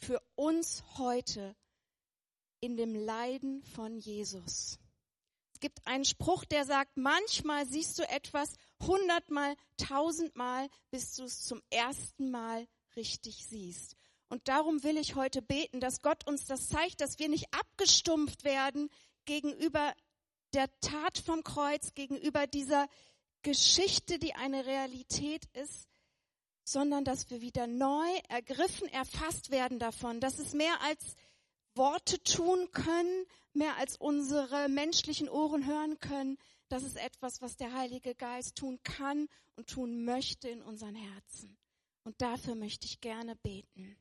für uns heute in dem Leiden von Jesus. Es gibt einen Spruch, der sagt, manchmal siehst du etwas 100-mal, 1000-mal, bis du es zum ersten Mal richtig siehst. Und darum will ich heute beten, dass Gott uns das zeigt, dass wir nicht abgestumpft werden gegenüber der Tat vom Kreuz, gegenüber dieser Geschichte, die eine Realität ist, sondern dass wir wieder neu ergriffen, erfasst werden davon, dass es mehr als Worte tun können, mehr als unsere menschlichen Ohren hören können. Das ist etwas, was der Heilige Geist tun kann und tun möchte in unseren Herzen. Und dafür möchte ich gerne beten.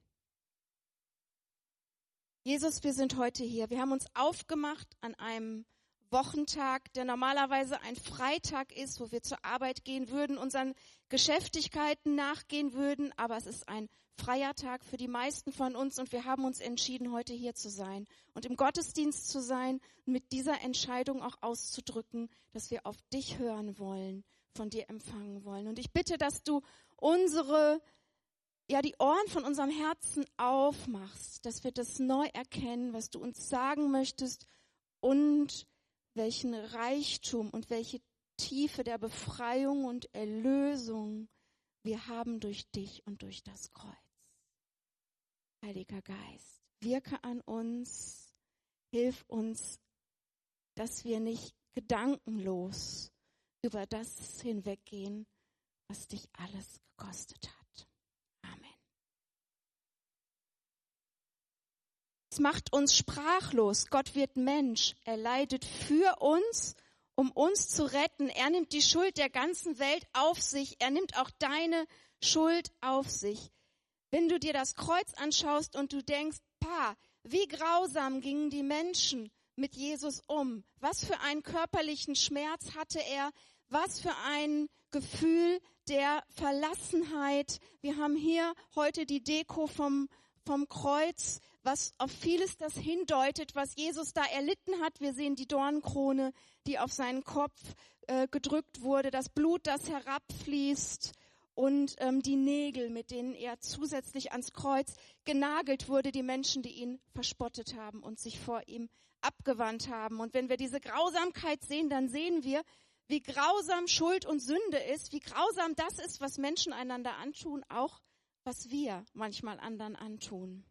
Jesus, wir sind heute hier. Wir haben uns aufgemacht an einem Wochentag, der normalerweise ein Freitag ist, wo wir zur Arbeit gehen würden, unseren Geschäftigkeiten nachgehen würden. Aber es ist ein freier Tag für die meisten von uns und wir haben uns entschieden, heute hier zu sein und im Gottesdienst zu sein und mit dieser Entscheidung auch auszudrücken, dass wir auf dich hören wollen, von dir empfangen wollen. Und ich bitte, dass du die Ohren von unserem Herzen aufmachst, dass wir das neu erkennen, was du uns sagen möchtest und welchen Reichtum und welche Tiefe der Befreiung und Erlösung wir haben durch dich und durch das Kreuz. Heiliger Geist, wirke an uns, hilf uns, dass wir nicht gedankenlos über das hinweggehen, was dich alles gekostet hat. Amen. Es macht uns sprachlos. Gott wird Mensch. Er leidet für uns, um uns zu retten. Er nimmt die Schuld der ganzen Welt auf sich. Er nimmt auch deine Schuld auf sich. Wenn du dir das Kreuz anschaust und du denkst, wie grausam gingen die Menschen mit Jesus um. Was für einen körperlichen Schmerz hatte er. Was für ein Gefühl der Verlassenheit. Wir haben hier heute die Deko vom Kreuz, was auf vieles das hindeutet, was Jesus da erlitten hat. Wir sehen die Dornenkrone, die auf seinen Kopf gedrückt wurde, das Blut, das herabfließt und die Nägel, mit denen er zusätzlich ans Kreuz genagelt wurde, die Menschen, die ihn verspottet haben und sich vor ihm abgewandt haben. Und wenn wir diese Grausamkeit sehen, dann sehen wir, wie grausam Schuld und Sünde ist, wie grausam das ist, was Menschen einander antun, auch was wir manchmal anderen antun.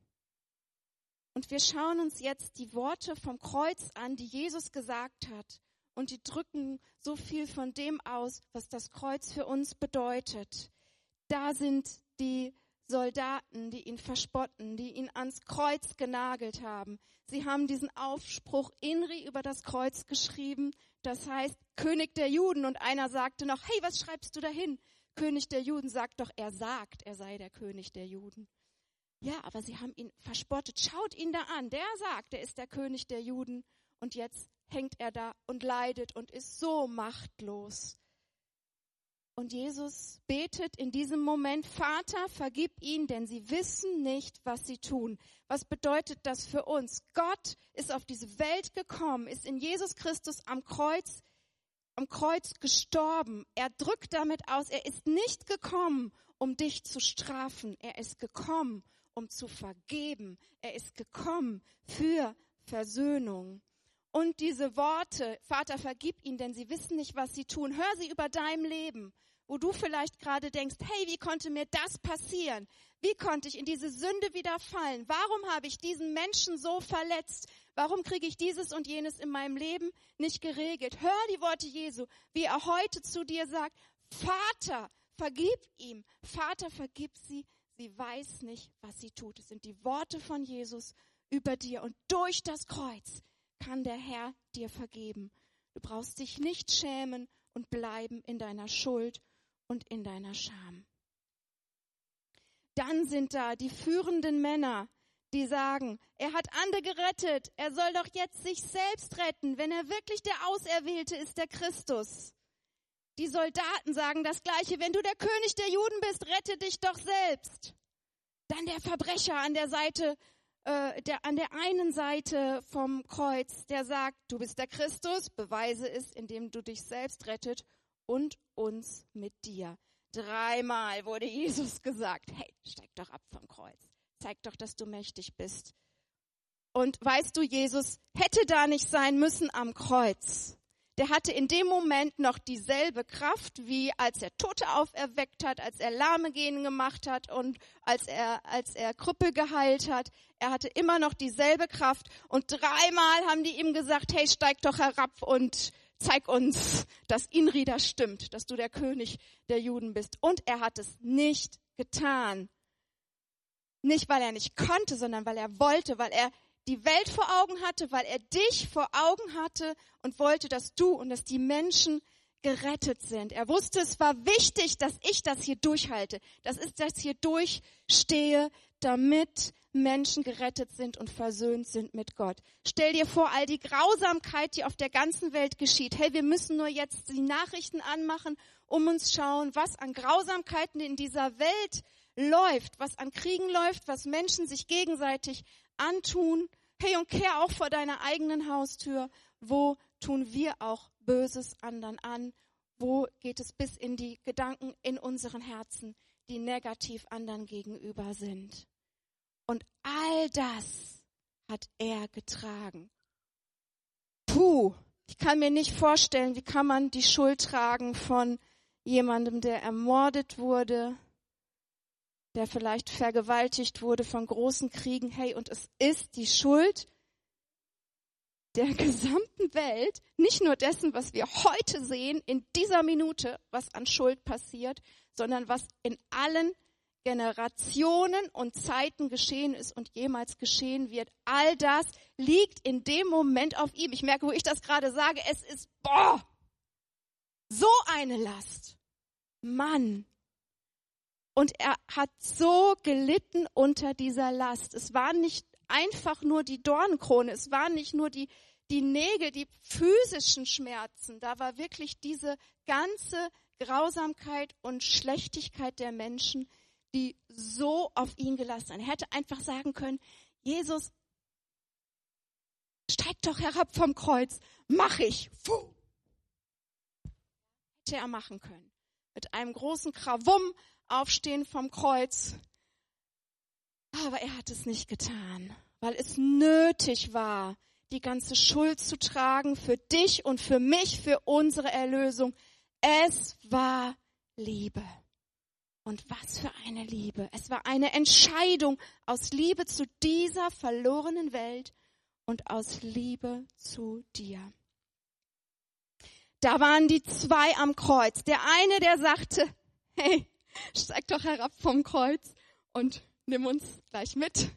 Und wir schauen uns jetzt die Worte vom Kreuz an, die Jesus gesagt hat. Und die drücken so viel von dem aus, was das Kreuz für uns bedeutet. Da sind die Soldaten, die ihn verspotten, die ihn ans Kreuz genagelt haben. Sie haben diesen Aufspruch Inri über das Kreuz geschrieben. Das heißt, König der Juden. Und einer sagte noch, hey, was schreibst du dahin? König der Juden sagt doch, er sagt, er sei der König der Juden. Ja, aber sie haben ihn verspottet. Schaut ihn da an. Der sagt, er ist der König der Juden. Und jetzt hängt er da und leidet und ist so machtlos. Und Jesus betet in diesem Moment, Vater, vergib ihnen, denn sie wissen nicht, was sie tun. Was bedeutet das für uns? Gott ist auf diese Welt gekommen, ist in Jesus Christus am Kreuz gestorben. Er drückt damit aus, er ist nicht gekommen, um dich zu strafen. Er ist gekommen, um zu vergeben. Er ist gekommen für Versöhnung. Und diese Worte, Vater, vergib ihnen, denn sie wissen nicht, was sie tun. Hör sie über deinem Leben, wo du vielleicht gerade denkst, hey, wie konnte mir das passieren? Wie konnte ich in diese Sünde wieder fallen? Warum habe ich diesen Menschen so verletzt? Warum kriege ich dieses und jenes in meinem Leben nicht geregelt? Hör die Worte Jesu, wie er heute zu dir sagt, Vater, vergib ihm. Vater, vergib sie. Sie weiß nicht, was sie tut. Es sind die Worte von Jesus über dir. Und durch das Kreuz kann der Herr dir vergeben. Du brauchst dich nicht schämen und bleiben in deiner Schuld und in deiner Scham. Dann sind da die führenden Männer, die sagen, er hat andere gerettet, er soll doch jetzt sich selbst retten, wenn er wirklich der Auserwählte ist, der Christus. Die Soldaten sagen das Gleiche, wenn du der König der Juden bist, rette dich doch selbst. Dann der Verbrecher an der einen Seite vom Kreuz, der sagt, du bist der Christus, beweise es, indem du dich selbst rettet und uns mit dir. 3-mal wurde Jesus gesagt, hey, steig doch ab vom Kreuz. Zeig doch, dass du mächtig bist. Und weißt du, Jesus hätte da nicht sein müssen am Kreuz. Der hatte in dem Moment noch dieselbe Kraft, wie als er Tote auferweckt hat, als er Lahme gehen gemacht hat und als er Krüppel geheilt hat. Er hatte immer noch dieselbe Kraft. Und 3-mal haben die ihm gesagt, hey, steig doch herab und zeig uns, dass Inri stimmt, dass du der König der Juden bist. Und er hat es nicht getan. Nicht, weil er nicht konnte, sondern weil er wollte, weil er die Welt vor Augen hatte, weil er dich vor Augen hatte und wollte, dass du und dass die Menschen gerettet sind. Er wusste, es war wichtig, dass ich das hier durchhalte, dass ich das hier durchstehe, damit Menschen gerettet sind und versöhnt sind mit Gott. Stell dir vor, all die Grausamkeit, die auf der ganzen Welt geschieht. Hey, wir müssen nur jetzt die Nachrichten anmachen, uns schauen, was an Grausamkeiten in dieser Welt läuft, was an Kriegen läuft, was Menschen sich gegenseitig antun. Hey, und kehr auch vor deiner eigenen Haustür. Wo tun wir auch Böses anderen an? Wo geht es bis in die Gedanken in unseren Herzen, die negativ anderen gegenüber sind? Und all das hat er getragen. Puh, ich kann mir nicht vorstellen, wie kann man die Schuld tragen von jemandem, der ermordet wurde, der vielleicht vergewaltigt wurde von großen Kriegen. Hey, und es ist die Schuld der gesamten Welt, nicht nur dessen, was wir heute sehen, in dieser Minute, was an Schuld passiert, sondern was in allen Generationen und Zeiten geschehen ist und jemals geschehen wird. All das liegt in dem Moment auf ihm. Ich merke, wo ich das gerade sage, es ist, so eine Last. Mann. Und er hat so gelitten unter dieser Last. Es waren nicht einfach nur die Dornenkrone, es waren nicht nur die Nägel, die physischen Schmerzen. Da war wirklich diese ganze Grausamkeit und Schlechtigkeit der Menschen, die so auf ihn gelassen sind. Er hätte einfach sagen können, Jesus, steig doch herab vom Kreuz, mach ich. Puh. Hätte er machen können. Mit einem großen Krawum aufstehen vom Kreuz. Aber er hat es nicht getan, weil es nötig war, die ganze Schuld zu tragen für dich und für mich, für unsere Erlösung. Es war Liebe. Und was für eine Liebe. Es war eine Entscheidung aus Liebe zu dieser verlorenen Welt und aus Liebe zu dir. Da waren die 2 am Kreuz. Der eine, der sagte, hey, steig doch herab vom Kreuz und nimm uns gleich mit.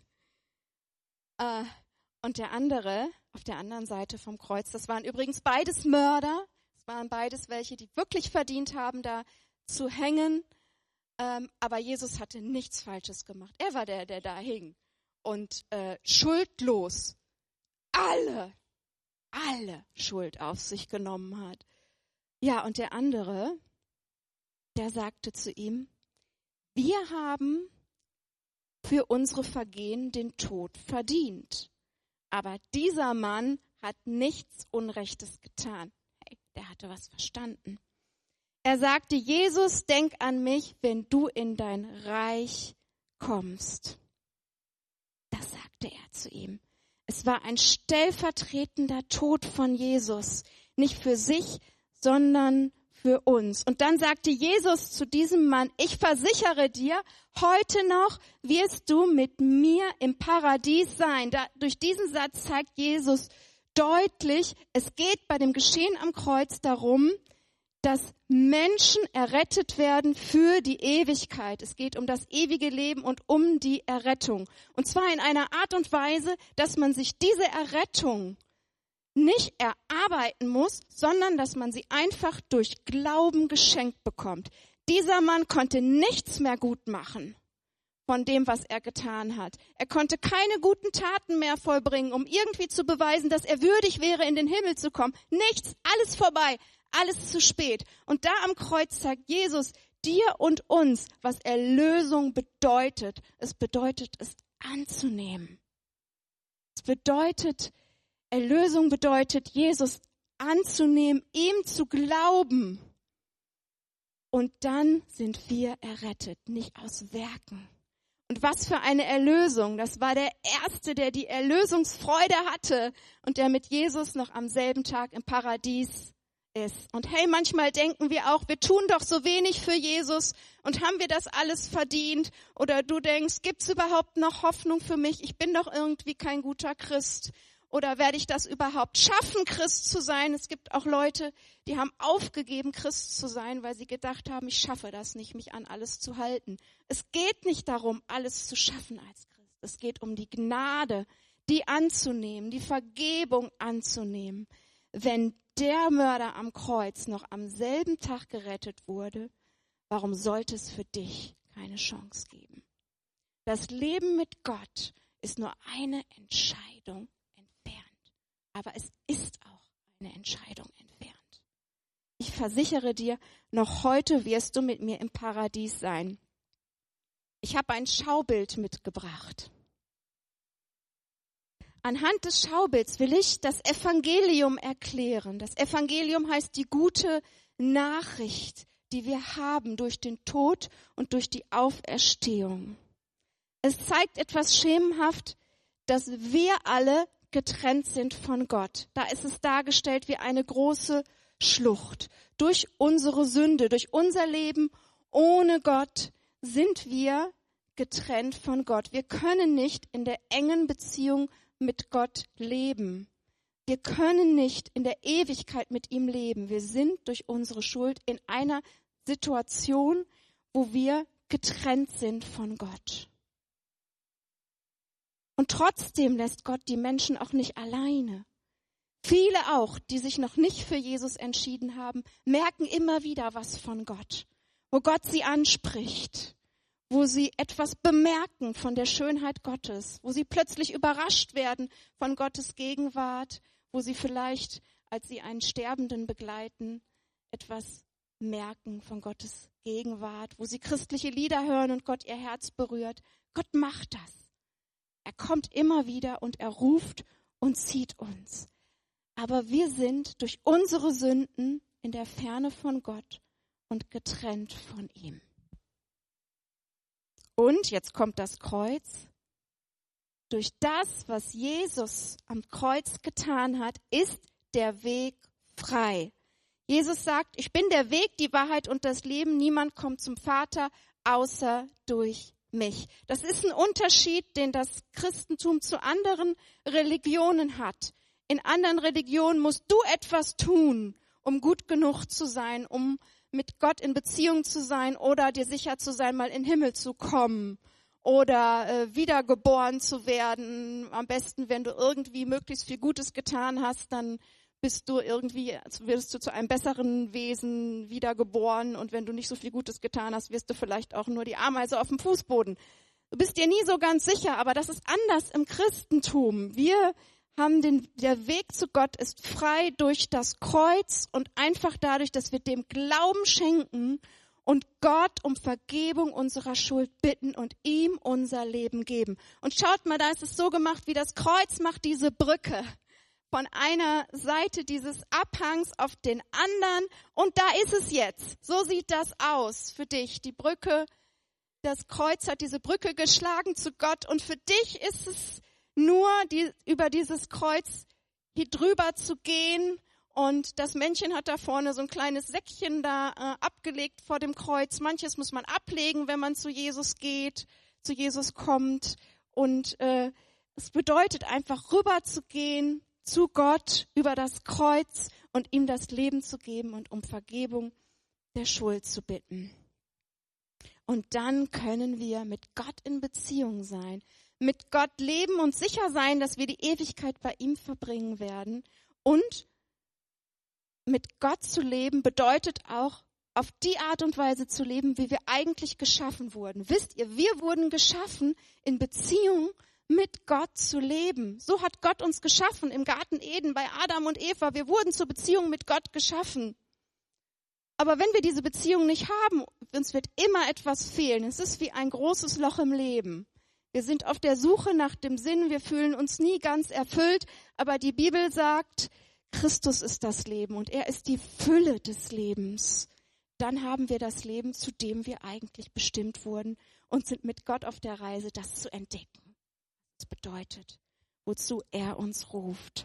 Und der andere, auf der anderen Seite vom Kreuz, das waren übrigens beides Mörder. Es waren beides welche, die wirklich verdient haben, da zu hängen. Aber Jesus hatte nichts Falsches gemacht. Er war der da hing. Und schuldlos alle Schuld auf sich genommen hat. Ja, und der andere, der sagte zu ihm, wir haben für unsere Vergehen den Tod verdient. Aber dieser Mann hat nichts Unrechtes getan. Hey, der hatte was verstanden. Er sagte, Jesus, denk an mich, wenn du in dein Reich kommst. Das sagte er zu ihm. Es war ein stellvertretender Tod von Jesus. Nicht für sich, sondern für uns. Und dann sagte Jesus zu diesem Mann, ich versichere dir, heute noch wirst du mit mir im Paradies sein. Durch diesen Satz zeigt Jesus deutlich, es geht bei dem Geschehen am Kreuz darum, dass Menschen errettet werden für die Ewigkeit. Es geht um das ewige Leben und um die Errettung. Und zwar in einer Art und Weise, dass man sich diese Errettung nicht erarbeiten muss, sondern dass man sie einfach durch Glauben geschenkt bekommt. Dieser Mann konnte nichts mehr gut machen von dem, was er getan hat. Er konnte keine guten Taten mehr vollbringen, um irgendwie zu beweisen, dass er würdig wäre, in den Himmel zu kommen. Nichts, alles vorbei, alles zu spät. Und da am Kreuz zeigt Jesus dir und uns, was Erlösung bedeutet. Es bedeutet, es anzunehmen. Es bedeutet, Erlösung bedeutet, Jesus anzunehmen, ihm zu glauben. Und dann sind wir errettet, nicht aus Werken. Und was für eine Erlösung. Das war der Erste, der die Erlösungsfreude hatte und der mit Jesus noch am selben Tag im Paradies ist. Und hey, manchmal denken wir auch, wir tun doch so wenig für Jesus und haben wir das alles verdient? Oder du denkst, gibt's überhaupt noch Hoffnung für mich? Ich bin doch irgendwie kein guter Christ. Oder werde ich das überhaupt schaffen, Christ zu sein? Es gibt auch Leute, die haben aufgegeben, Christ zu sein, weil sie gedacht haben, ich schaffe das nicht, mich an alles zu halten. Es geht nicht darum, alles zu schaffen als Christ. Es geht um die Gnade, die anzunehmen, die Vergebung anzunehmen. Wenn der Mörder am Kreuz noch am selben Tag gerettet wurde, warum sollte es für dich keine Chance geben? Das Leben mit Gott ist nur eine Entscheidung entfernt. Aber es ist auch eine Entscheidung entfernt. Ich versichere dir, noch heute wirst du mit mir im Paradies sein. Ich habe ein Schaubild mitgebracht. Anhand des Schaubilds will ich das Evangelium erklären. Das Evangelium heißt die gute Nachricht, die wir haben durch den Tod und durch die Auferstehung. Es zeigt etwas schemenhaft, dass wir alle getrennt sind von Gott. Da ist es dargestellt wie eine große Schlucht. Durch unsere Sünde, durch unser Leben ohne Gott sind wir getrennt von Gott. Wir können nicht in der engen Beziehung mit Gott leben. Wir können nicht in der Ewigkeit mit ihm leben. Wir sind durch unsere Schuld in einer Situation, wo wir getrennt sind von Gott. Und trotzdem lässt Gott die Menschen auch nicht alleine. Viele auch, die sich noch nicht für Jesus entschieden haben, merken immer wieder was von Gott, wo Gott sie anspricht, wo sie etwas bemerken von der Schönheit Gottes, wo sie plötzlich überrascht werden von Gottes Gegenwart, wo sie vielleicht, als sie einen Sterbenden begleiten, etwas merken von Gottes Gegenwart, wo sie christliche Lieder hören und Gott ihr Herz berührt. Gott macht das. Er kommt immer wieder und er ruft und zieht uns. Aber wir sind durch unsere Sünden in der Ferne von Gott und getrennt von ihm. Und jetzt kommt das Kreuz. Durch das, was Jesus am Kreuz getan hat, ist der Weg frei. Jesus sagt, ich bin der Weg, die Wahrheit und das Leben. Niemand kommt zum Vater, außer durch mich. Das ist ein Unterschied, den das Christentum zu anderen Religionen hat. In anderen Religionen musst du etwas tun, um gut genug zu sein, um mit Gott in Beziehung zu sein oder dir sicher zu sein, mal in den Himmel zu kommen oder wiedergeboren zu werden. Am besten, wenn du irgendwie möglichst viel Gutes getan hast, dann wirst du zu einem besseren Wesen wiedergeboren. Und wenn du nicht so viel Gutes getan hast, wirst du vielleicht auch nur die Ameise auf dem Fußboden. Du bist dir nie so ganz sicher, aber das ist anders im Christentum. Wir haben der Weg zu Gott ist frei durch das Kreuz und einfach dadurch, dass wir dem Glauben schenken und Gott um Vergebung unserer Schuld bitten und ihm unser Leben geben. Und schaut mal, da ist es so gemacht, wie das Kreuz macht diese Brücke von einer Seite dieses Abhangs auf den anderen. Und da ist es jetzt. So sieht das aus für dich. Die Brücke, das Kreuz hat diese Brücke geschlagen zu Gott. Und für dich ist es nur über dieses Kreuz hier drüber zu gehen. Und das Männchen hat da vorne so ein kleines Säckchen da abgelegt vor dem Kreuz. Manches muss man ablegen, wenn man zu Jesus geht, zu Jesus kommt. Und es bedeutet einfach rüber zu gehen zu Gott über das Kreuz und ihm das Leben zu geben und um Vergebung der Schuld zu bitten. Und dann können wir mit Gott in Beziehung sein, mit Gott leben und sicher sein, dass wir die Ewigkeit bei ihm verbringen werden. Und mit Gott zu leben bedeutet auch, auf die Art und Weise zu leben, wie wir eigentlich geschaffen wurden. Wisst ihr, wir wurden geschaffen, in Beziehung mit Gott zu leben. So hat Gott uns geschaffen im Garten Eden bei Adam und Eva. Wir wurden zur Beziehung mit Gott geschaffen. Aber wenn wir diese Beziehung nicht haben, uns wird immer etwas fehlen. Es ist wie ein großes Loch im Leben. Wir sind auf der Suche nach dem Sinn. Wir fühlen uns nie ganz erfüllt. Aber die Bibel sagt, Christus ist das Leben und er ist die Fülle des Lebens. Dann haben wir das Leben, zu dem wir eigentlich bestimmt wurden. und sind mit Gott auf der Reise, das zu entdecken. Das bedeutet, wozu er uns ruft.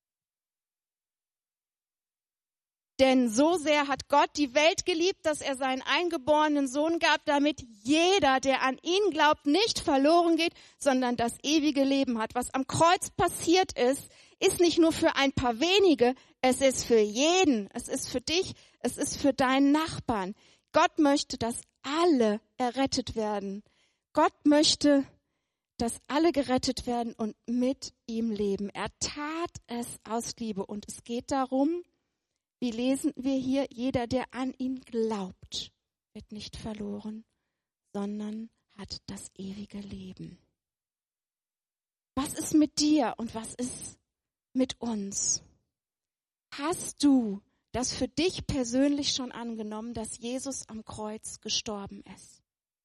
Denn so sehr hat Gott die Welt geliebt, dass er seinen eingeborenen Sohn gab, damit jeder, der an ihn glaubt, nicht verloren geht, sondern das ewige Leben hat. Was am Kreuz passiert ist, ist nicht nur für ein paar wenige, es ist für jeden. Es ist für dich, es ist für deinen Nachbarn. Gott möchte, dass alle errettet werden. Gott möchte, dass alle gerettet werden und mit ihm leben. Er tat es aus Liebe und es geht darum, wie lesen wir hier, jeder, der an ihn glaubt, wird nicht verloren, sondern hat das ewige Leben. Was ist mit dir und was ist mit uns? Hast du das für dich persönlich schon angenommen, dass Jesus am Kreuz gestorben ist?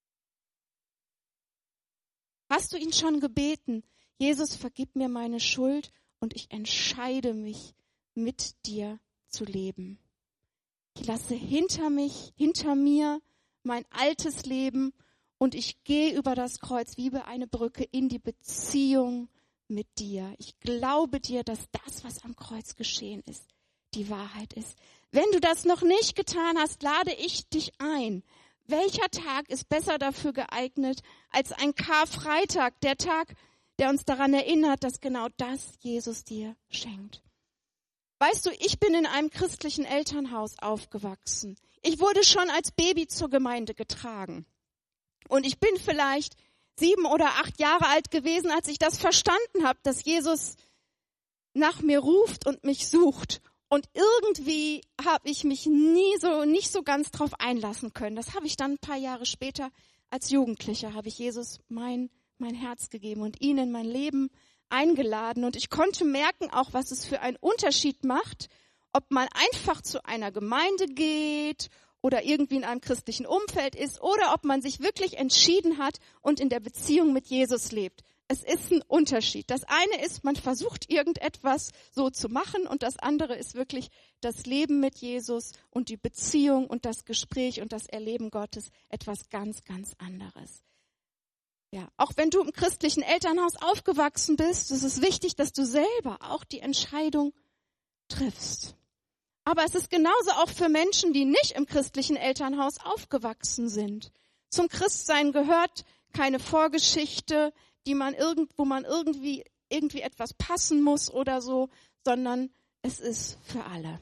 Hast du ihn schon gebeten, Jesus, vergib mir meine Schuld und ich entscheide mich, mit dir zu leben. Ich lasse hinter mir mein altes Leben und ich gehe über das Kreuz wie über eine Brücke in die Beziehung mit dir. Ich glaube dir, dass das, was am Kreuz geschehen ist, die Wahrheit ist. Wenn du das noch nicht getan hast, lade ich dich ein. Welcher Tag ist besser dafür geeignet als ein Karfreitag, der Tag, der uns daran erinnert, dass genau das Jesus dir schenkt? Weißt du, ich bin in einem christlichen Elternhaus aufgewachsen. Ich wurde schon als Baby zur Gemeinde getragen. Und ich bin vielleicht 7 oder 8 Jahre alt gewesen, als ich das verstanden habe, dass Jesus nach mir ruft und mich sucht. Und irgendwie habe ich mich nicht so ganz drauf einlassen können. Das habe ich dann ein paar Jahre später als Jugendliche, habe ich Jesus mein Herz gegeben und ihn in mein Leben eingeladen. Und ich konnte merken auch, was es für einen Unterschied macht, ob man einfach zu einer Gemeinde geht oder irgendwie in einem christlichen Umfeld ist oder ob man sich wirklich entschieden hat und in der Beziehung mit Jesus lebt. Es ist ein Unterschied. Das eine ist, man versucht irgendetwas so zu machen und das andere ist wirklich das Leben mit Jesus und die Beziehung und das Gespräch und das Erleben Gottes, etwas ganz, ganz anderes. Ja, auch wenn du im christlichen Elternhaus aufgewachsen bist, ist es wichtig, dass du selber auch die Entscheidung triffst. Aber es ist genauso auch für Menschen, die nicht im christlichen Elternhaus aufgewachsen sind. Zum Christsein gehört keine Vorgeschichte, wo man irgendwie etwas passen muss oder so, sondern es ist für alle.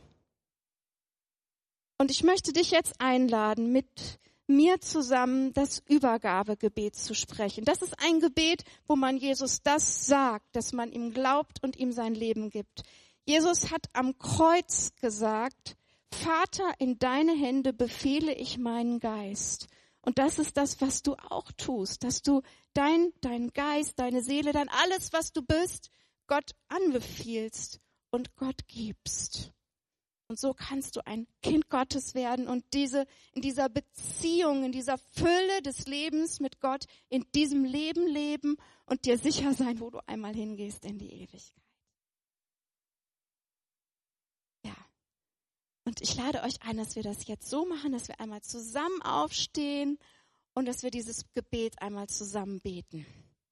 Und ich möchte dich jetzt einladen, mit mir zusammen das Übergabegebet zu sprechen. Das ist ein Gebet, wo man Jesus das sagt, dass man ihm glaubt und ihm sein Leben gibt. Jesus hat am Kreuz gesagt, Vater, in deine Hände befehle ich meinen Geist. Und das ist das, was du auch tust, dass du dein Geist, deine Seele, dann alles, was du bist, Gott anbefiehlst und Gott gibst. Und so kannst du ein Kind Gottes werden und in dieser Beziehung, in dieser Fülle des Lebens mit Gott, in diesem Leben leben und dir sicher sein, wo du einmal hingehst in die Ewigkeit. Ja. Und ich lade euch ein, dass wir das jetzt so machen, dass wir einmal zusammen aufstehen und dass wir dieses Gebet einmal zusammen beten.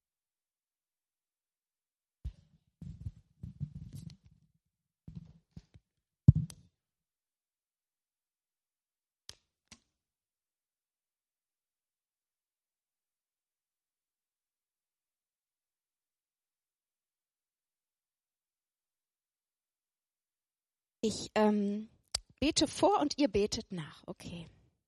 Ich bete vor und ihr betet nach, okay.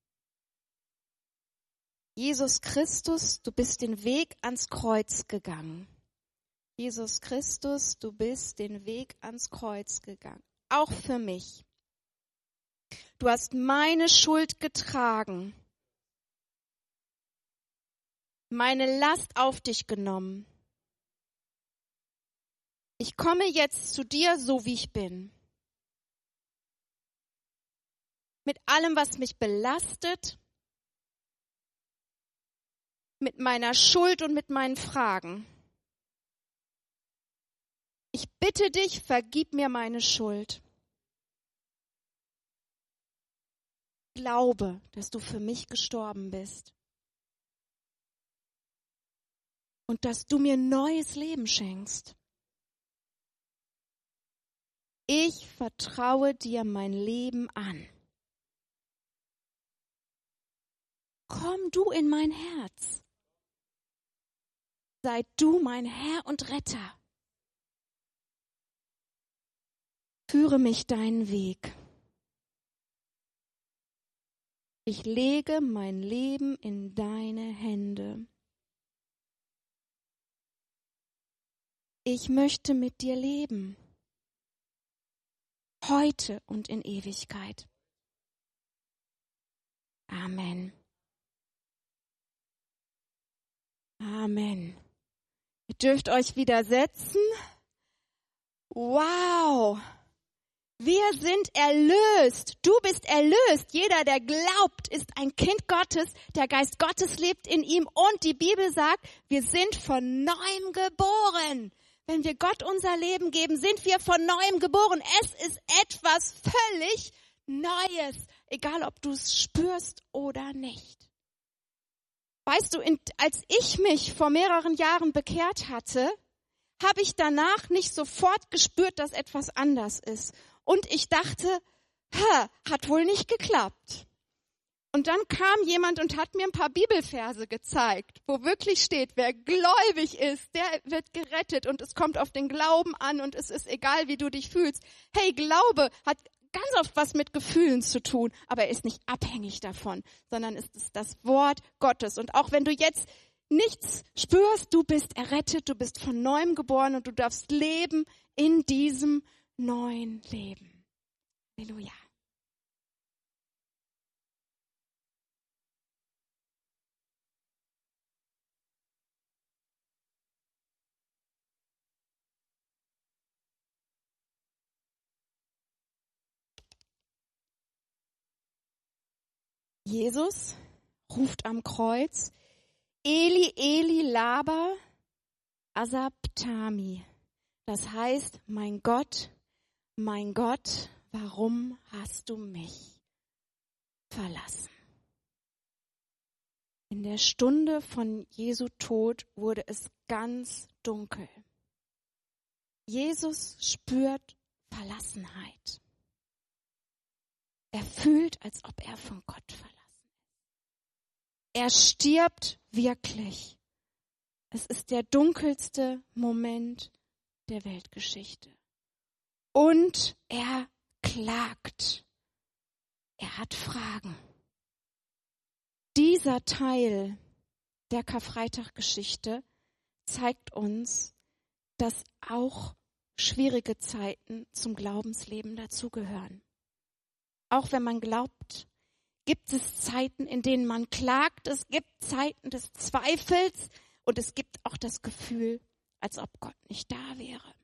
Jesus Christus, du bist den Weg ans Kreuz gegangen. Jesus Christus, du bist den Weg ans Kreuz gegangen. Auch für mich. Du hast meine Schuld getragen. Meine Last auf dich genommen. Ich komme jetzt zu dir, so wie ich bin. Mit allem, was mich belastet, mit meiner Schuld und mit meinen Fragen. Ich bitte dich, vergib mir meine Schuld. Ich glaube, dass du für mich gestorben bist. und dass du mir neues Leben schenkst. Ich vertraue dir mein Leben an. Komm du in mein Herz. Sei du mein Herr und Retter. Führe mich deinen Weg. Ich lege mein Leben in deine Hände. Ich möchte mit dir leben. Heute und in Ewigkeit. Amen. Amen. Ihr dürft euch wieder setzen. Wow. Wir sind erlöst. Du bist erlöst. Jeder, der glaubt, ist ein Kind Gottes. Der Geist Gottes lebt in ihm. Und die Bibel sagt, wir sind von neuem geboren. Wenn wir Gott unser Leben geben, sind wir von neuem geboren. Es ist etwas völlig Neues. Egal, ob du es spürst oder nicht. Weißt du, als ich mich vor mehreren Jahren bekehrt hatte, habe ich danach nicht sofort gespürt, dass etwas anders ist. Und ich dachte, hat wohl nicht geklappt. Und dann kam jemand und hat mir ein paar Bibelverse gezeigt, wo wirklich steht, wer gläubig ist, der wird gerettet und es kommt auf den Glauben an und es ist egal, wie du dich fühlst. Hey, Glaube hat ganz oft was mit Gefühlen zu tun, aber er ist nicht abhängig davon, sondern es ist das Wort Gottes. Und auch wenn du jetzt nichts spürst, du bist errettet, du bist von neuem geboren und du darfst leben in diesem neuen Leben. Halleluja. Jesus ruft am Kreuz, Eli, Eli, lama sabachthani. Das heißt, mein Gott, warum hast du mich verlassen? In der Stunde von Jesu Tod wurde es ganz dunkel. Jesus spürt Verlassenheit. Er fühlt, als ob er von Gott verlassen ist. Er stirbt wirklich. Es ist der dunkelste Moment der Weltgeschichte. Und er klagt. Er hat Fragen. Dieser Teil der Karfreitag-Geschichte zeigt uns, dass auch schwierige Zeiten zum Glaubensleben dazugehören. Auch wenn man glaubt, gibt es Zeiten, in denen man klagt. Es gibt Zeiten des Zweifels und es gibt auch das Gefühl, als ob Gott nicht da wäre.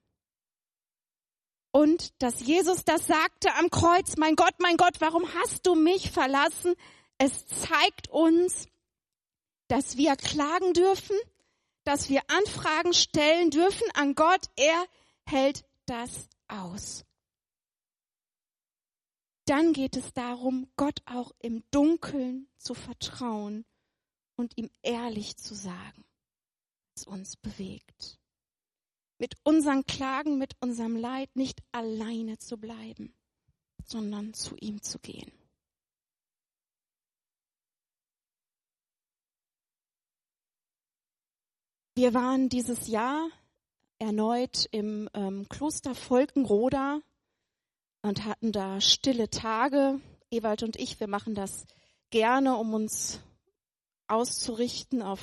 Und dass Jesus das sagte am Kreuz, mein Gott, warum hast du mich verlassen? Es zeigt uns, dass wir klagen dürfen, dass wir Anfragen stellen dürfen an Gott. Er hält das aus. Dann geht es darum, Gott auch im Dunkeln zu vertrauen und ihm ehrlich zu sagen, was uns bewegt. Mit unseren Klagen, mit unserem Leid nicht alleine zu bleiben, sondern zu ihm zu gehen. Wir waren dieses Jahr erneut im Kloster Volkenroda und hatten da stille Tage. Ewald und ich, wir machen das gerne, um uns auszurichten auf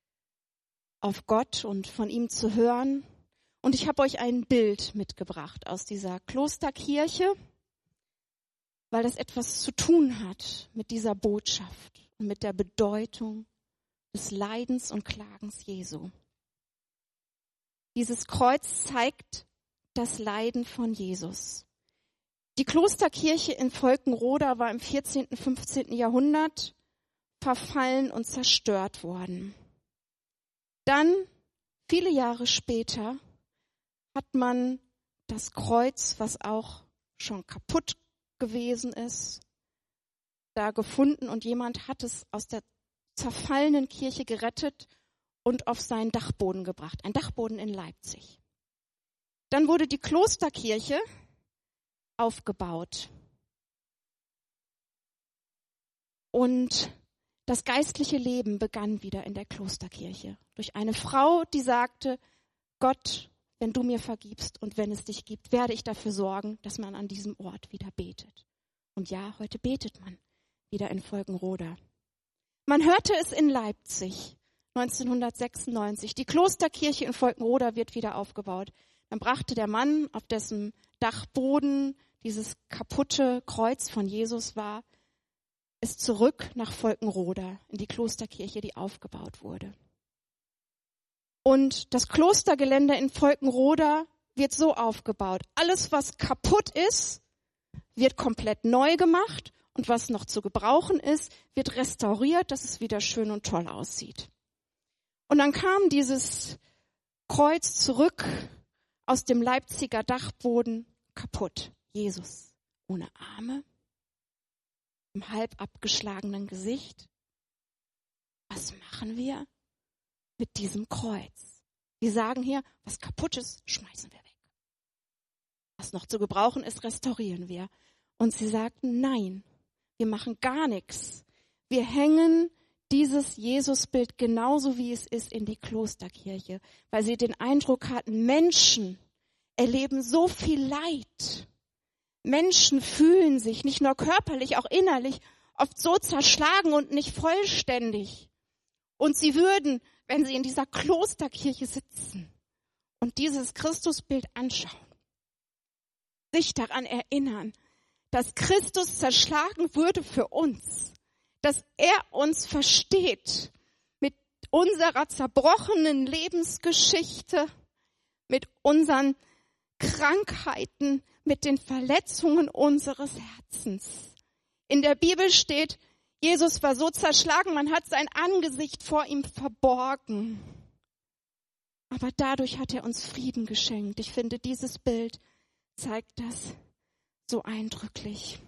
Gott und von ihm zu hören. Und ich habe euch ein Bild mitgebracht aus dieser Klosterkirche, weil das etwas zu tun hat mit dieser Botschaft und mit der Bedeutung des Leidens und Klagens Jesu. Dieses Kreuz zeigt das Leiden von Jesus. Die Klosterkirche in Volkenroda war im 14. und 15. Jahrhundert verfallen und zerstört worden. Dann, viele Jahre später, hat man das Kreuz, was auch schon kaputt gewesen ist, da gefunden und jemand hat es aus der zerfallenen Kirche gerettet und auf seinen Dachboden gebracht. Ein Dachboden in Leipzig. Dann wurde die Klosterkirche aufgebaut. Und das geistliche Leben begann wieder in der Klosterkirche. Durch eine Frau, die sagte, Gott, wenn du mir vergibst und wenn es dich gibt, werde ich dafür sorgen, dass man an diesem Ort wieder betet. Und ja, heute betet man wieder in Volkenroda. Man hörte es in Leipzig 1996. Die Klosterkirche in Volkenroda wird wieder aufgebaut. Dann brachte der Mann, auf dessen Dachboden dieses kaputte Kreuz von Jesus war, es zurück nach Volkenroda, in die Klosterkirche, die aufgebaut wurde. Und das Klostergelände in Volkenroda wird so aufgebaut. Alles, was kaputt ist, wird komplett neu gemacht und was noch zu gebrauchen ist, wird restauriert, dass es wieder schön und toll aussieht. Und dann kam dieses Kreuz zurück aus dem Leipziger Dachboden kaputt. Jesus ohne Arme, im halb abgeschlagenen Gesicht. Was machen wir mit diesem Kreuz? Wir sagen hier, was kaputt ist, schmeißen wir weg. Was noch zu gebrauchen ist, restaurieren wir. Und sie sagten, nein, wir machen gar nichts. Wir hängen dieses Jesusbild genauso wie es ist in die Klosterkirche, weil sie den Eindruck hatten, Menschen erleben so viel Leid. Menschen fühlen sich nicht nur körperlich, auch innerlich oft so zerschlagen und nicht vollständig. Und sie würden, wenn sie in dieser Klosterkirche sitzen und dieses Christusbild anschauen, sich daran erinnern, dass Christus zerschlagen wurde für uns, dass er uns versteht mit unserer zerbrochenen Lebensgeschichte, mit unseren Krankheiten, mit den Verletzungen unseres Herzens. In der Bibel steht, Jesus war so zerschlagen, man hat sein Angesicht vor ihm verborgen. Aber dadurch hat er uns Frieden geschenkt. Ich finde, dieses Bild zeigt das so eindrücklich.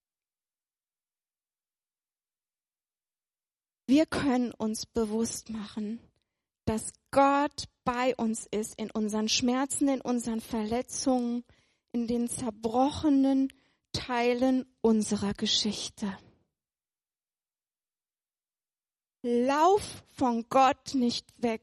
Wir können uns bewusst machen, dass Gott bei uns ist in unseren Schmerzen, in unseren Verletzungen, in den zerbrochenen Teilen unserer Geschichte. Lauf von Gott nicht weg,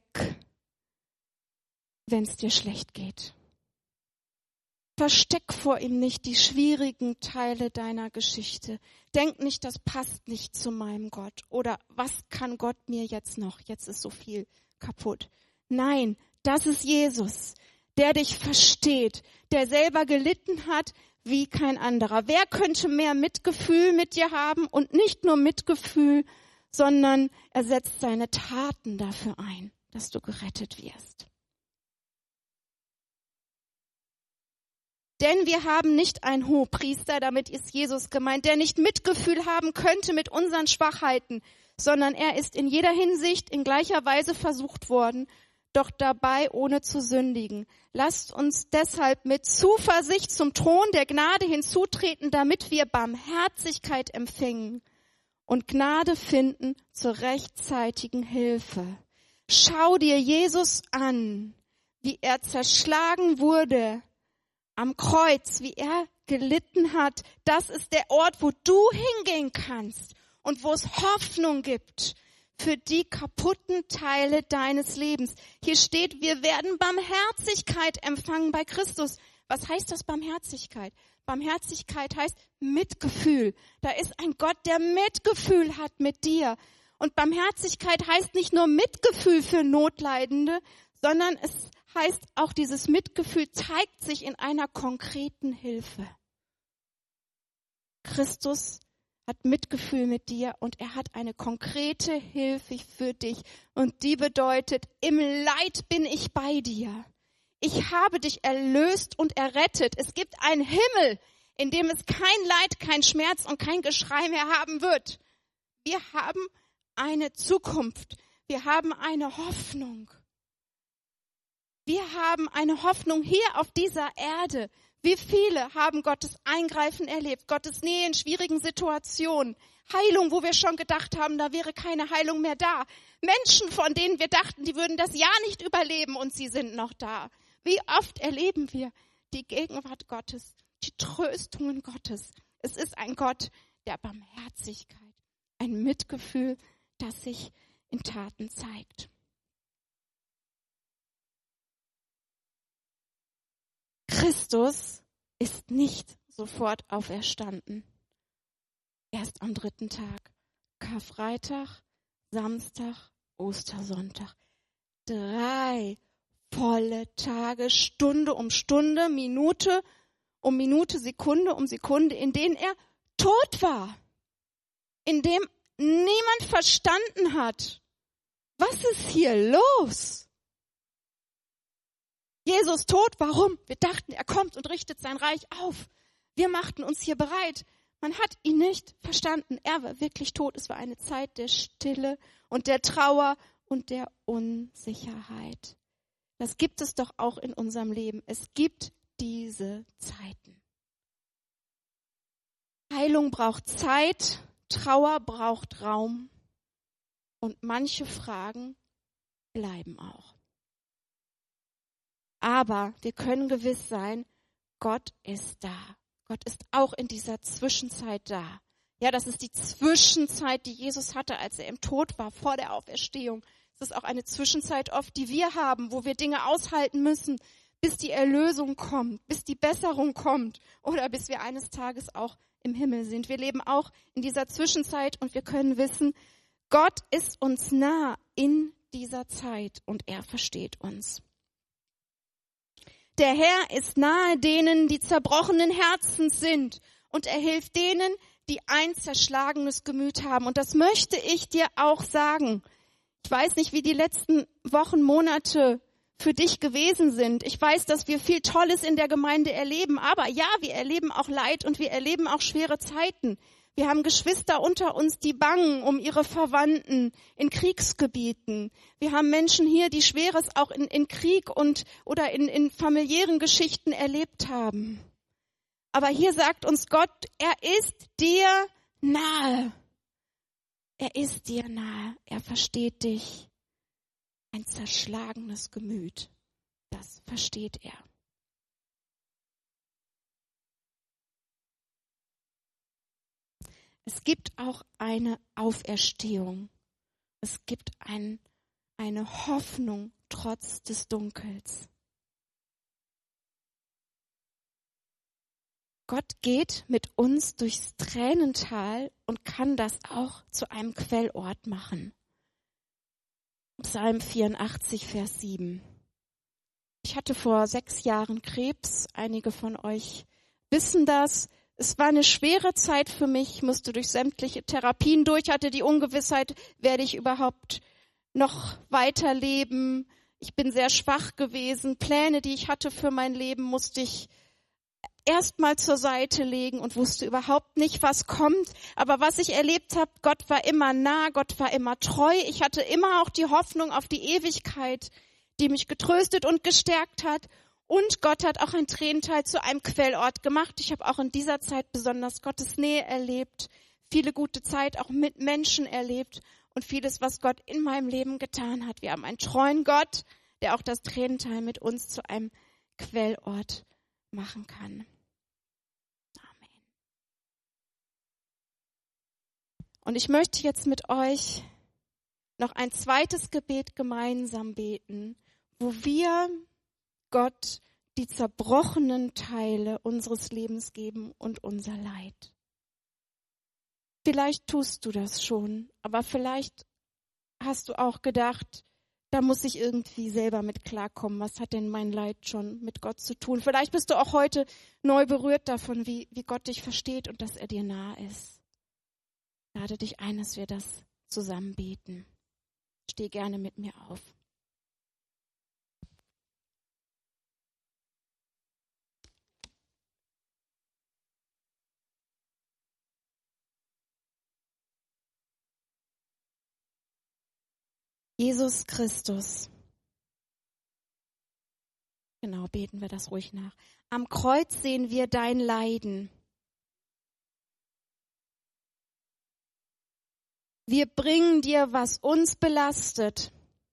wenn es dir schlecht geht. Versteck vor ihm nicht die schwierigen Teile deiner Geschichte. Denk nicht, das passt nicht zu meinem Gott. Oder was kann Gott mir jetzt noch? Jetzt ist so viel kaputt. Nein, das ist Jesus, der dich versteht, der selber gelitten hat wie kein anderer. Wer könnte mehr Mitgefühl mit dir haben? Und nicht nur Mitgefühl, sondern er setzt seine Taten dafür ein, dass du gerettet wirst. Denn wir haben nicht einen Hohepriester, damit ist Jesus gemeint, der nicht Mitgefühl haben könnte mit unseren Schwachheiten, sondern er ist in jeder Hinsicht in gleicher Weise versucht worden, doch dabei ohne zu sündigen. Lasst uns deshalb mit Zuversicht zum Thron der Gnade hinzutreten, damit wir Barmherzigkeit empfingen und Gnade finden zur rechtzeitigen Hilfe. Schau dir Jesus an, wie er zerschlagen wurde am Kreuz, wie er gelitten hat. Das ist der Ort, wo du hingehen kannst und wo es Hoffnung gibt für die kaputten Teile deines Lebens. Hier steht, wir werden Barmherzigkeit empfangen bei Christus. Was heißt das Barmherzigkeit? Barmherzigkeit heißt Mitgefühl. Da ist ein Gott, der Mitgefühl hat mit dir. Und Barmherzigkeit heißt nicht nur Mitgefühl für Notleidende, sondern es heißt auch, dieses Mitgefühl zeigt sich in einer konkreten Hilfe. Christus hat Mitgefühl mit dir und er hat eine konkrete Hilfe für dich. Und die bedeutet, im Leid bin ich bei dir. Ich habe dich erlöst und errettet. Es gibt einen Himmel, in dem es kein Leid, kein Schmerz und kein Geschrei mehr haben wird. Wir haben eine Zukunft. Wir haben eine Hoffnung. Wir haben eine Hoffnung hier auf dieser Erde. Wie viele haben Gottes Eingreifen erlebt, Gottes Nähe in schwierigen Situationen, Heilung, wo wir schon gedacht haben, da wäre keine Heilung mehr da. Menschen, von denen wir dachten, die würden das Jahr nicht überleben und sie sind noch da. Wie oft erleben wir die Gegenwart Gottes, die Tröstungen Gottes. Es ist ein Gott der Barmherzigkeit, ein Mitgefühl, das sich in Taten zeigt. Christus ist nicht sofort auferstanden. Erst am 3. Tag. Karfreitag, Samstag, Ostersonntag. 3 volle Tage, Stunde um Stunde, Minute um Minute, Sekunde um Sekunde, in denen er tot war. In dem niemand verstanden hat, was ist hier los? Jesus tot, warum? Wir dachten, er kommt und richtet sein Reich auf. Wir machten uns hier bereit. Man hat ihn nicht verstanden. Er war wirklich tot. Es war eine Zeit der Stille und der Trauer und der Unsicherheit. Das gibt es doch auch in unserem Leben. Es gibt diese Zeiten. Heilung braucht Zeit, Trauer braucht Raum und manche Fragen bleiben auch. Aber wir können gewiss sein, Gott ist da. Gott ist auch in dieser Zwischenzeit da. Ja, das ist die Zwischenzeit, die Jesus hatte, als er im Tod war, vor der Auferstehung. Es ist auch eine Zwischenzeit oft, die wir haben, wo wir Dinge aushalten müssen, bis die Erlösung kommt, bis die Besserung kommt oder bis wir eines Tages auch im Himmel sind. Wir leben auch in dieser Zwischenzeit und wir können wissen, Gott ist uns nah in dieser Zeit und er versteht uns. Der Herr ist nahe denen, die zerbrochenen Herzens sind und er hilft denen, die ein zerschlagenes Gemüt haben. Und das möchte ich dir auch sagen. Ich weiß nicht, wie die letzten Wochen, Monate für dich gewesen sind. Ich weiß, dass wir viel Tolles in der Gemeinde erleben. Aber ja, wir erleben auch Leid und wir erleben auch schwere Zeiten. Wir haben Geschwister unter uns, die bangen um ihre Verwandten in Kriegsgebieten. Wir haben Menschen hier, die Schweres auch in Krieg oder in familiären Geschichten erlebt haben. Aber hier sagt uns Gott, er ist dir nahe. Er ist dir nahe. Er versteht dich. Ein zerschlagenes Gemüt, das versteht er. Es gibt auch eine Auferstehung. Es gibt eine Hoffnung trotz des Dunkels. Gott geht mit uns durchs Tränental und kann das auch zu einem Quellort machen. Psalm 84, Vers 7. Ich hatte vor 6 Jahren Krebs. Einige von euch wissen das. Es war eine schwere Zeit für mich. Ich musste durch sämtliche Therapien durch, hatte die Ungewissheit, werde ich überhaupt noch weiterleben. Ich bin sehr schwach gewesen. Pläne, die ich hatte für mein Leben, musste ich erstmal zur Seite legen und wusste überhaupt nicht, was kommt. Aber was ich erlebt habe, Gott war immer nah, Gott war immer treu. Ich hatte immer auch die Hoffnung auf die Ewigkeit, die mich getröstet und gestärkt hat. Und Gott hat auch ein Tränental zu einem Quellort gemacht. Ich habe auch in dieser Zeit besonders Gottes Nähe erlebt, viele gute Zeit auch mit Menschen erlebt und vieles, was Gott in meinem Leben getan hat. Wir haben einen treuen Gott, der auch das Tränental mit uns zu einem Quellort machen kann. Amen. Und ich möchte jetzt mit euch noch ein zweites Gebet gemeinsam beten, wo wir Gott die zerbrochenen Teile unseres Lebens geben und unser Leid. Vielleicht tust du das schon, aber vielleicht hast du auch gedacht, da muss ich irgendwie selber mit klarkommen. Was hat denn mein Leid schon mit Gott zu tun? Vielleicht bist du auch heute neu berührt davon, wie Gott dich versteht und dass er dir nahe ist. Lade dich ein, dass wir das zusammen beten. Steh gerne mit mir auf. Jesus Christus, Genau, beten wir das ruhig nach. Am Kreuz sehen wir dein Leiden. Wir bringen dir, was uns belastet.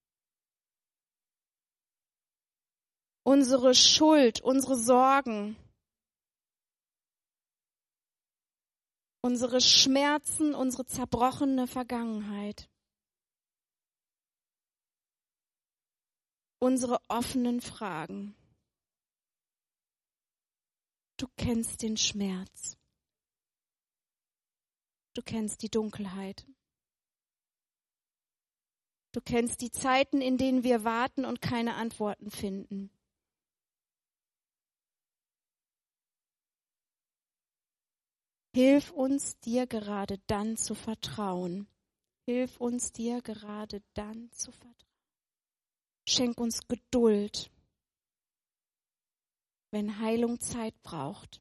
Unsere Schuld, unsere Sorgen, unsere Schmerzen, unsere zerbrochene Vergangenheit. Unsere offenen Fragen. Du kennst den Schmerz. Du kennst die Dunkelheit. Du kennst die Zeiten, in denen wir warten und keine Antworten finden. Hilf uns, dir gerade dann zu vertrauen. Hilf uns, dir gerade dann zu vertrauen. Schenk uns Geduld, wenn Heilung Zeit braucht.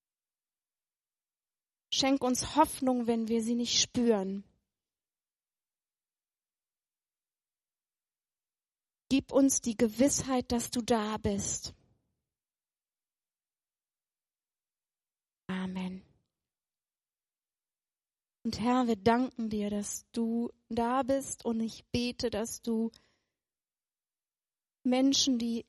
Schenk uns Hoffnung, wenn wir sie nicht spüren. Gib uns die Gewissheit, dass du da bist. Amen. Und Herr, wir danken dir, dass du da bist, und ich bete, dass du Menschen, die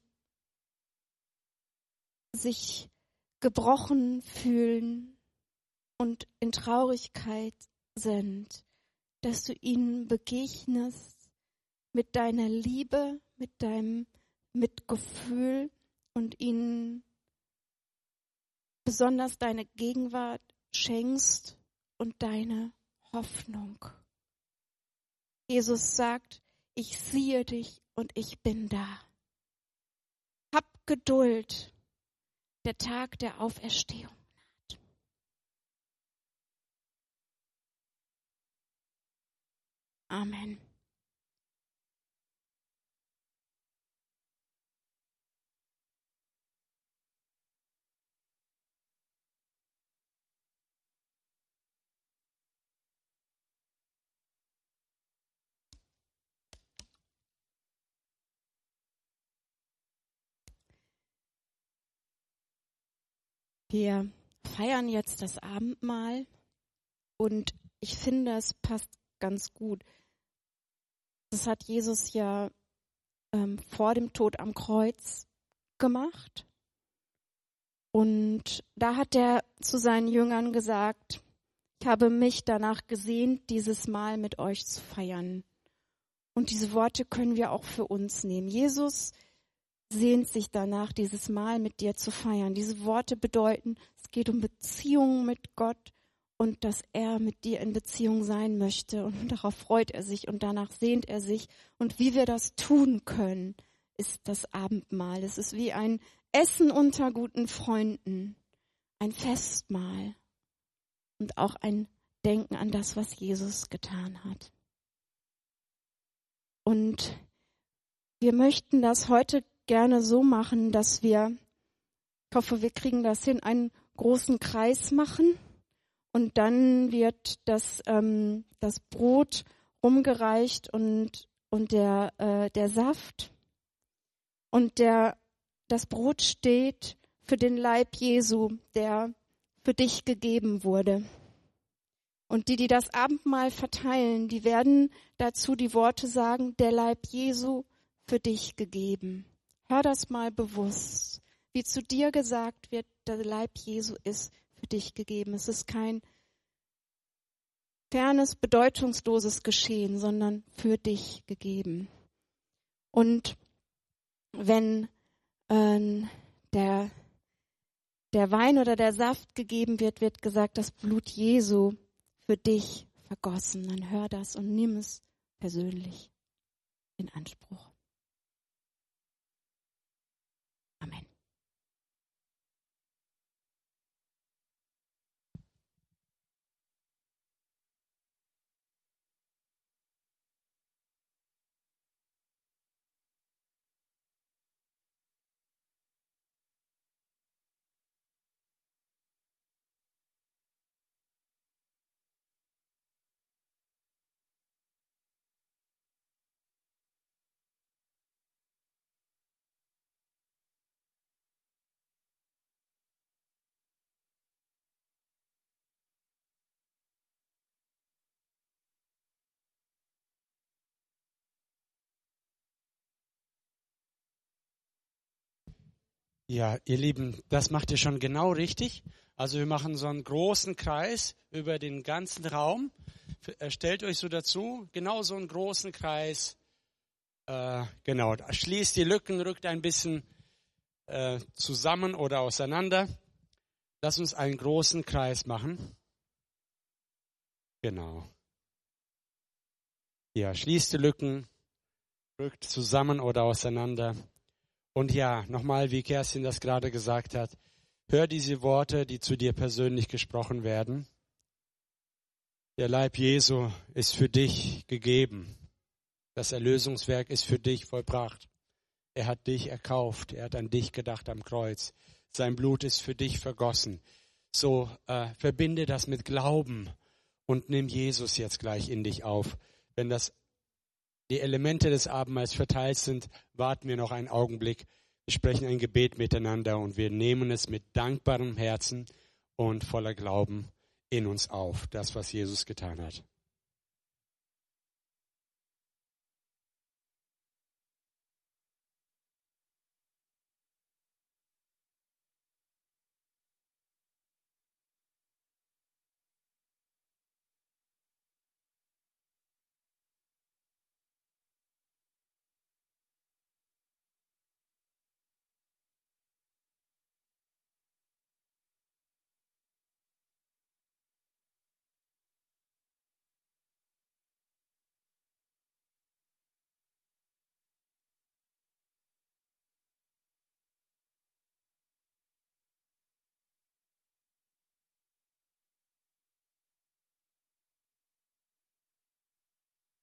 sich gebrochen fühlen und in Traurigkeit sind, dass du ihnen begegnest mit deiner Liebe, mit deinem Mitgefühl und ihnen besonders deine Gegenwart schenkst und deine Hoffnung. Jesus sagt, ich sehe dich und ich bin da. Hab Geduld, der Tag der Auferstehung naht. Amen. Wir feiern jetzt das Abendmahl und ich finde, es passt ganz gut. Das hat Jesus ja vor dem Tod am Kreuz gemacht. Und da hat er zu seinen Jüngern gesagt, ich habe mich danach gesehnt, dieses Mahl mit euch zu feiern. Und diese Worte können wir auch für uns nehmen. Jesus sehnt sich danach, dieses Mahl mit dir zu feiern. Diese Worte bedeuten, es geht um Beziehungen mit Gott und dass er mit dir in Beziehung sein möchte. Und darauf freut er sich und danach sehnt er sich. Und wie wir das tun können, ist das Abendmahl. Es ist wie ein Essen unter guten Freunden, ein Festmahl und auch ein Denken an das, was Jesus getan hat. Und wir möchten das heute gerne so machen, dass wir, ich hoffe, wir kriegen das hin, einen großen Kreis machen und dann wird das Brot rumgereicht und der Saft und das Brot steht für den Leib Jesu, der für dich gegeben wurde. Und die das Abendmahl verteilen, die werden dazu die Worte sagen, der Leib Jesu für dich gegeben. Hör das mal bewusst, wie zu dir gesagt wird, der Leib Jesu ist für dich gegeben. Es ist kein fernes, bedeutungsloses Geschehen, sondern für dich gegeben. Und wenn der Wein oder der Saft gegeben wird, wird gesagt, das Blut Jesu für dich vergossen. Dann hör das und nimm es persönlich in Anspruch. Amen. Ja, ihr Lieben, das macht ihr schon genau richtig. Also wir machen so einen großen Kreis über den ganzen Raum. Stellt euch so dazu, genau so einen großen Kreis. Genau, schließt die Lücken, rückt ein bisschen zusammen oder auseinander. Lass uns einen großen Kreis machen. Genau. Ja, schließt die Lücken, rückt zusammen oder auseinander. Und ja, nochmal, wie Kerstin das gerade gesagt hat, hör diese Worte, die zu dir persönlich gesprochen werden. Der Leib Jesu ist für dich gegeben. Das Erlösungswerk ist für dich vollbracht. Er hat dich erkauft. Er hat an dich gedacht am Kreuz. Sein Blut ist für dich vergossen. So verbinde das mit Glauben und nimm Jesus jetzt gleich in dich auf. Wenn die Elemente des Abendmahls verteilt sind, warten wir noch einen Augenblick. Wir sprechen ein Gebet miteinander und wir nehmen es mit dankbarem Herzen und voller Glauben in uns auf, das, was Jesus getan hat.